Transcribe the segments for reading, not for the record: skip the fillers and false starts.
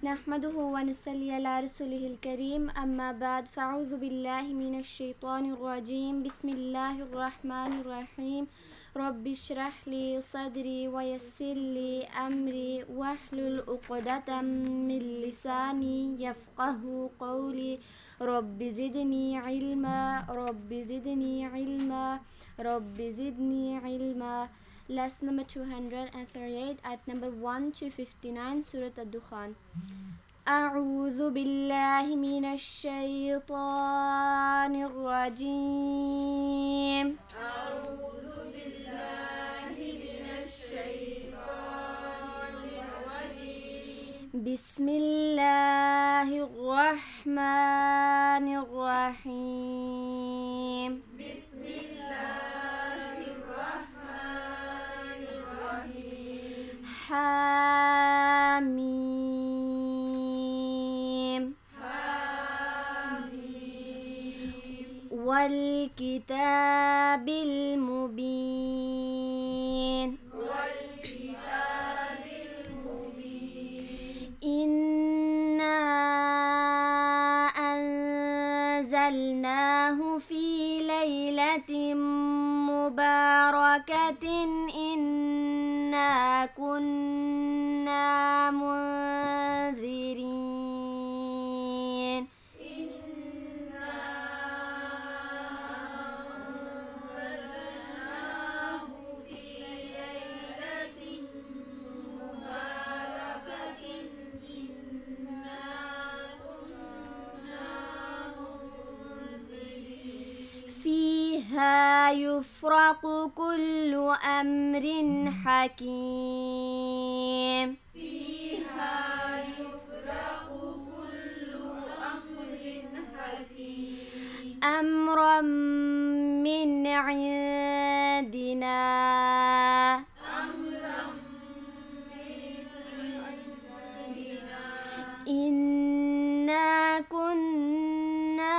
نحمده ونصلي على رسوله الكريم أما بعد فأعوذ بالله من الشيطان الرجيم بسم الله الرحمن الرحيم رب اشرح لي صدري ويسر لي أمري واحلل عقدة من لساني يفقه قولي رب زدني علما رب زدني علما رب زدني علما. Lesson number 238 at number 1 to 59 Surah Ad-Dukhan. أعوذ بالله من الشيطان الرجيم. أعوذ بالله من الشيطان الرجيم. بسم الله الرحمن الرحيم. بسم الله الرحمن الرحيم. حميم. والكتاب المبين. والكتاب المبين. إنا أنزلناه في ليلة مباركة إنا كنا منذرين. فيها يفرق كل أمر حكيم. فيها يفرق كل أمر حكيم. أمرا من عندنا. أمرا من عندنا. إنا كنا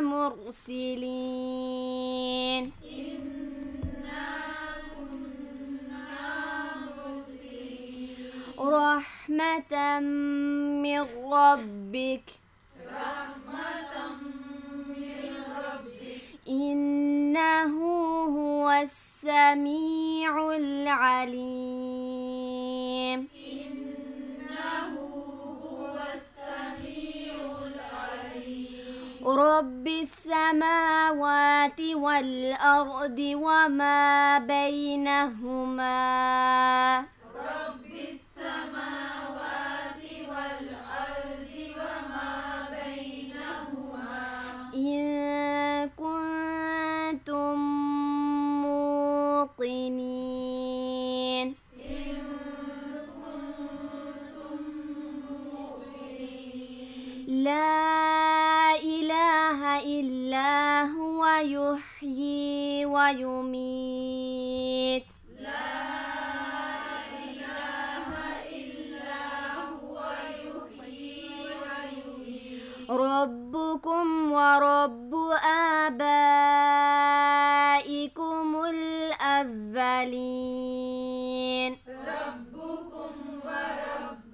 مرسلين. إنا كنا مرسلين. رحمة من ربك. رحمة من ربك. إنه هو السميع العليم. إنه هو السميع العليم. رب السماوات والأرض وما بينهما. رب السماوات والأرض وما بينهما. إن كنتم موقنين. إن كنتم مؤمنين. لا إله إلا هو يحيي ويميت. لا إله إلا هو يحيي ويميت. ربكم ورب آبائكم الأولين. ربكم ورب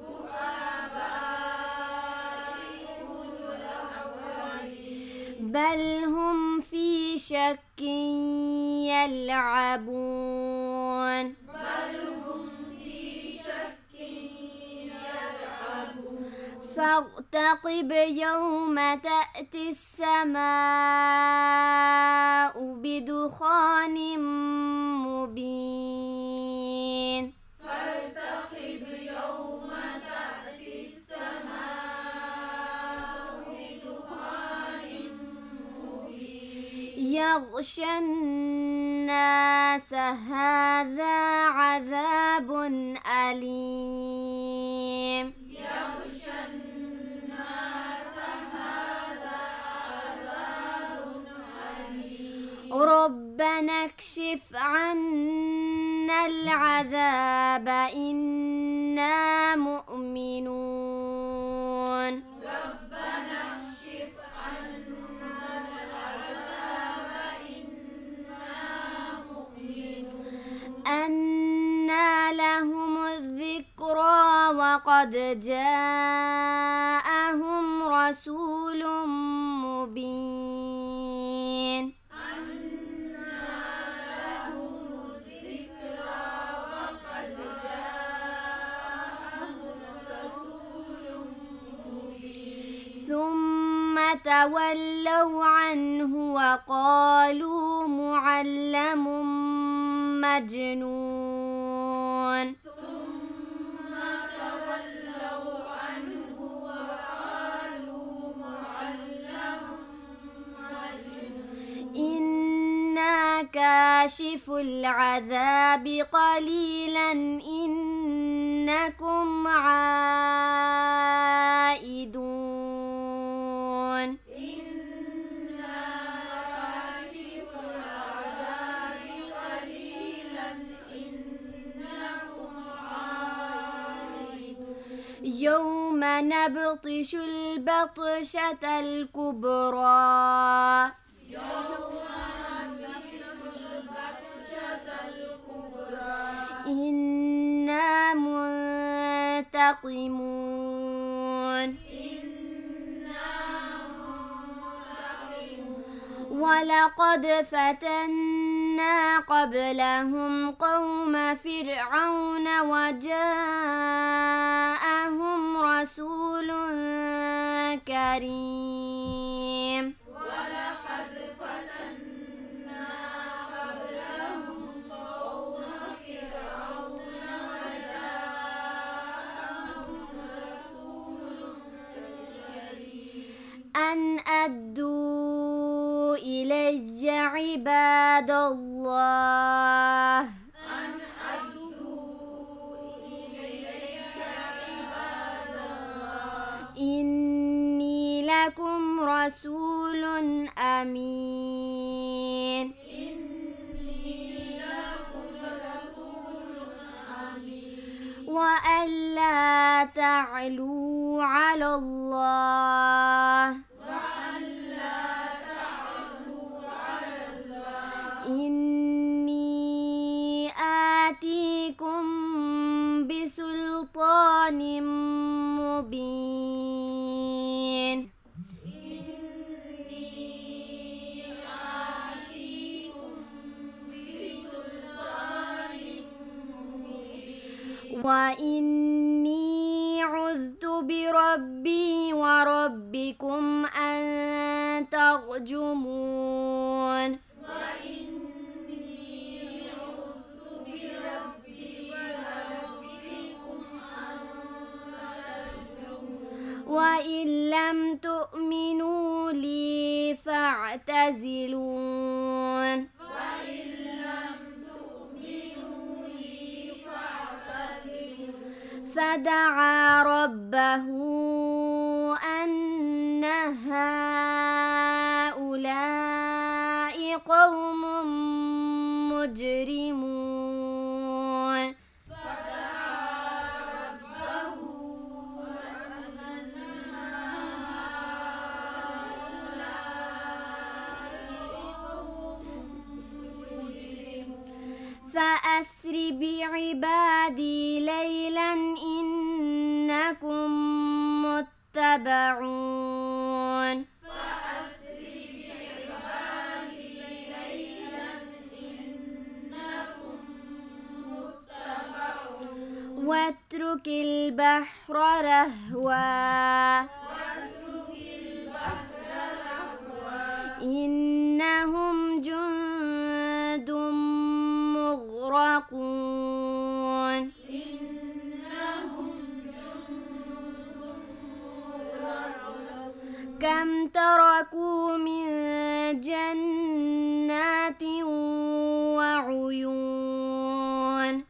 آبائكم الأولين. بل هم في شك يلعبون. بل هم في شك يلعبون. فارتقب يوم تأتي السماء بدخان مبين. فارتقب يوم تأتي السماء بدخان مبين. يغشى الناس هذا عذاب أليم. يغشى الناس هذا عذاب أليم. ربنا اكشف عنا العذاب إنا مؤمنون. ربنا اكشف عنا العذاب إنا مؤمنون. أنى لهم الذكرى وقد جاء تولوا عنه وقالوا معلم مجنون إنا كاشف العذاب قليلا إنكم عائدون يوم نبطش البطشة الكبرى إنا منتقمون ولقد فتنا قبلهم قوم فرعون وجاءهم رسول كريم أن أدوا إلي عباد الله إني لكم رسول أمين وأن لا تعلوا على الله إني آتيكم بسلطان مبين وإني عذت بربي وربكم أن ترجمون وإن لم تؤمنوا لي فاعتزلون فدعا ربه أن هؤلاء قوم مجرمون فأسر بعبادي ليلا إنكم متبعون واترك البحر رهوا إنهم جند مغرقون كم تركوا من جنات وعيون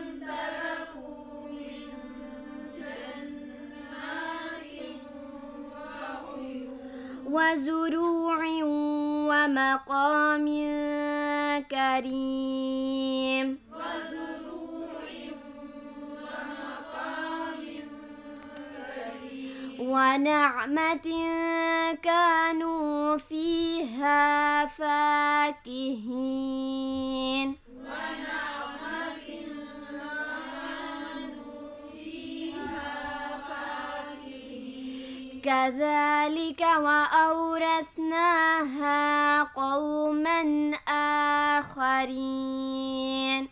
وزروع ومقام كريم ونعمة كانوا فيها فاكهين كذلك وأورثناها قوما آخرين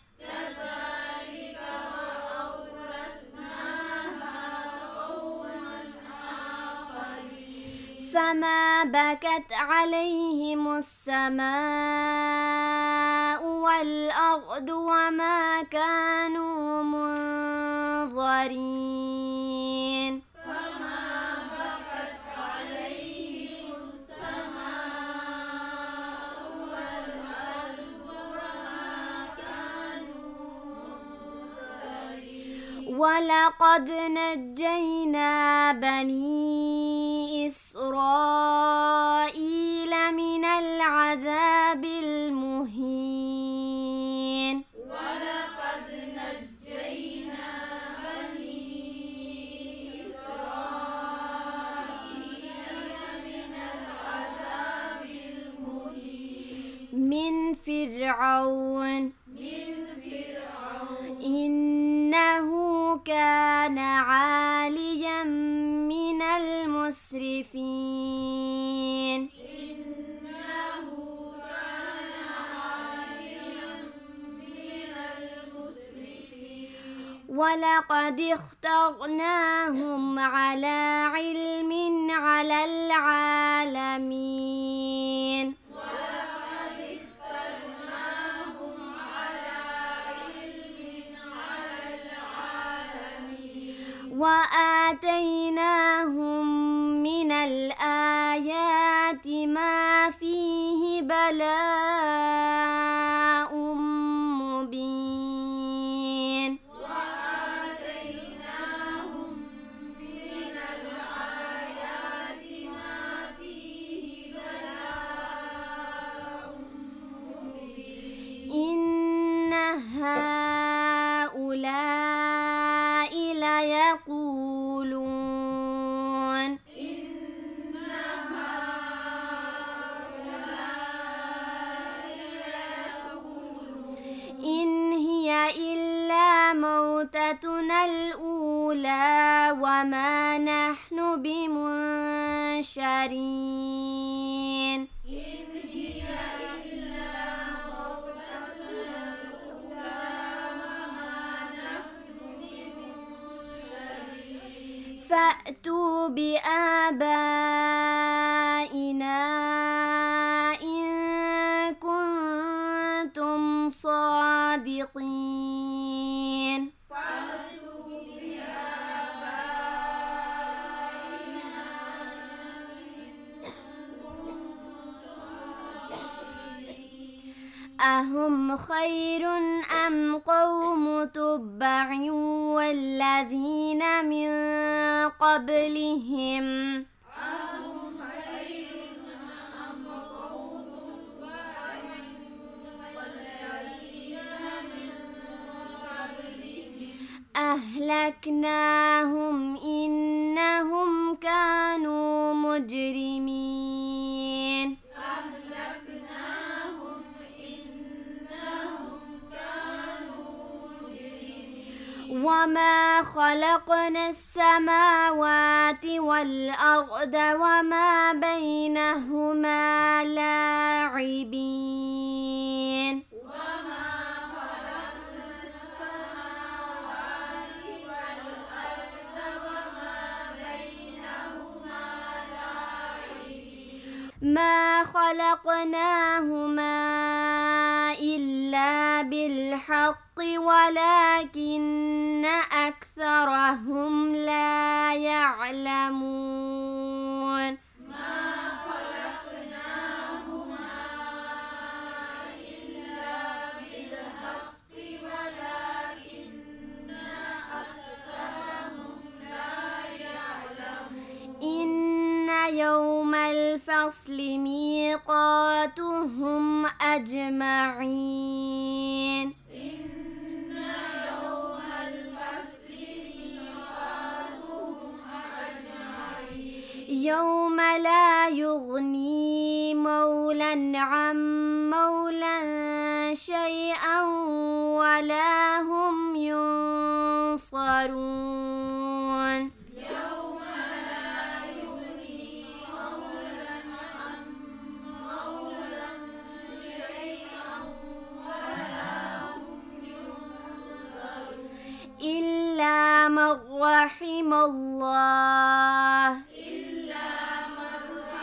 فما بكت عليهم السماء والأرض وما كانوا منظرين فما بكت عليهم السماء والأرض وما كانوا منظرين ولقد نجينا بني إسرائيل من العذاب المهين ولقد نجينا بني إسرائيل من العذاب المهين من فرعون إنه كان عاليا من المسرفين إنه كان عاليا من المسرفين ولقد اخترناهم على علم على العالمين ولقد اخترناهم على علم على العالمين وآتيناهم من الآيات ما فيه بلاء مبين وآتيناهم من الآيات ما فيه بلاء مبين إن هؤلاء ليقولون إن هؤلاء ليقولون إن هي إلا موتتنا الأولى وما نحن بمنشرين إن هي إلا موتتنا الأولى وما نحن بمنشرين فأتوا بآبائنا إن كنتم صادقين فأتوا بآبائنا أهم خير أم قوم تبع والذين من قبلهم أهم خير أم قوم تبع والذين من قبلهم أهلكناهم إنهم كانوا مجرمين أهلكناهم إنهم كانوا مجرمين وما خلقنا السماوات والأرض وما بينهما لاعبين وما خلقنا السماوات والأرض وما بينهما لاعبين ما خلقناهما إلا بالحق ولكن أكثرهم لا يعلمون ما خلقناهما إلا بالحق ولكن أكثرهم لا يعلمون إن يوم الفصل ميقاتهم أجمعين إن يوم الفصل ميقاتهم أجمعين يوم لا يغني مولا عن مولا شيئا ولا هم ينصرون يوم لا يغني مولا عن مولا شيئا ولا هم ينصرون إلا من رحم الله إلا من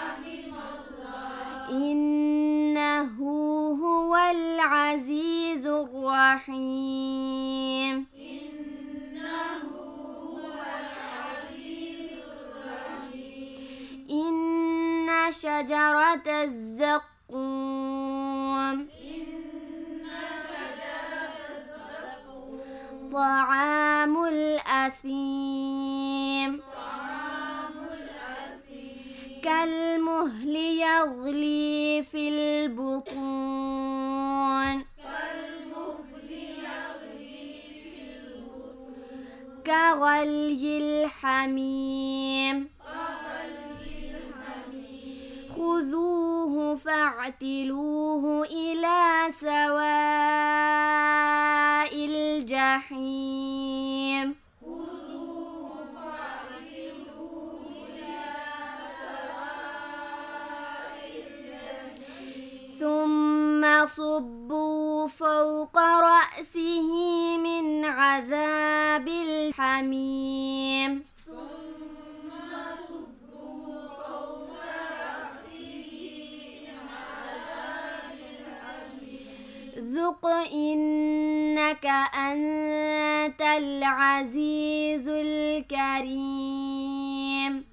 الرحيم إنه هو العزيز الرحيم إن شجرة الزقوم طعام الأثيم كالمهل يغلي في البطون كغلي الحميم خذوه فاعتلوه إلى سواء الجحيم ثم صبوا فوق رأسه من عذاب الحميم ذق إنك أنت العزيز الكريم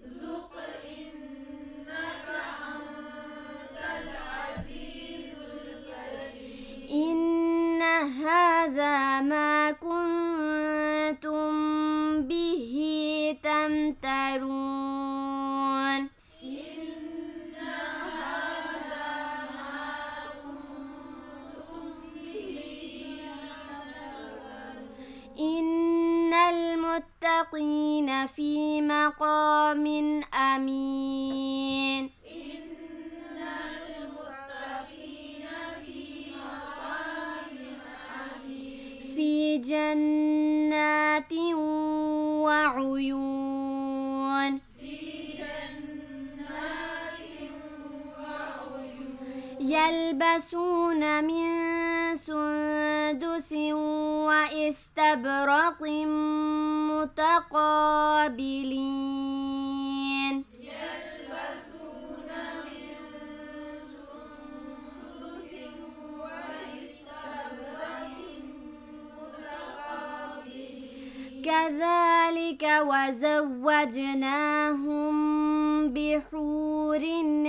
إن هذا ما كنتم به تمترون إن المتقين في مقام أمين في جنات وعيون يلبسون من سندس وإستبرق متقابلين كذلك وزوجناهم بحور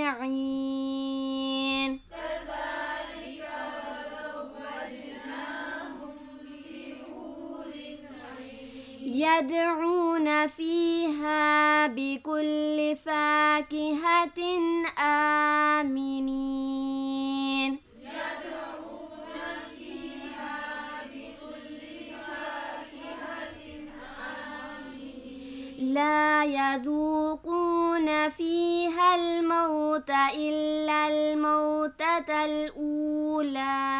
عين يدعون فيها بكل فاكهة آمنين لا يذوقون فيها الموت إلا الموتة الأولى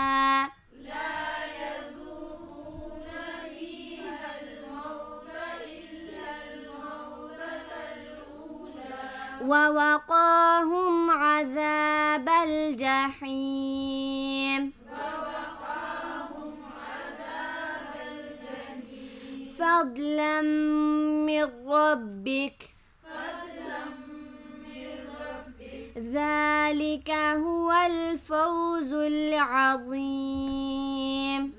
ووقاهم عذاب الجحيم فضلا من ربك ذلك هو الفوز العظيم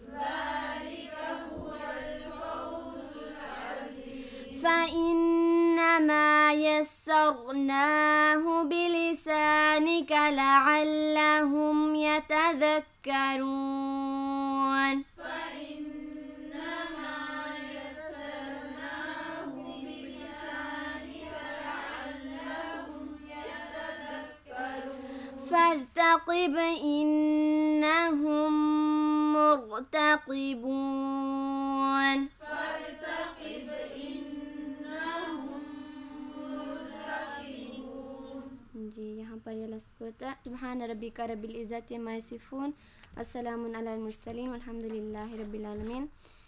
فإنما يسرناه بلسانك لعلهم يتذكرون فارتقب إنهم مرتقبون जी यहाँ पर ये लफ्ज़ पढ़ता है सुब्हान रब्बिका रब्बिल इज़्ज़ति अम्मा यसिफ़ून अस्सलामुन अलल मुरसलीन वल्हम्दुलिल्लाहि रब्बिल आलमीन।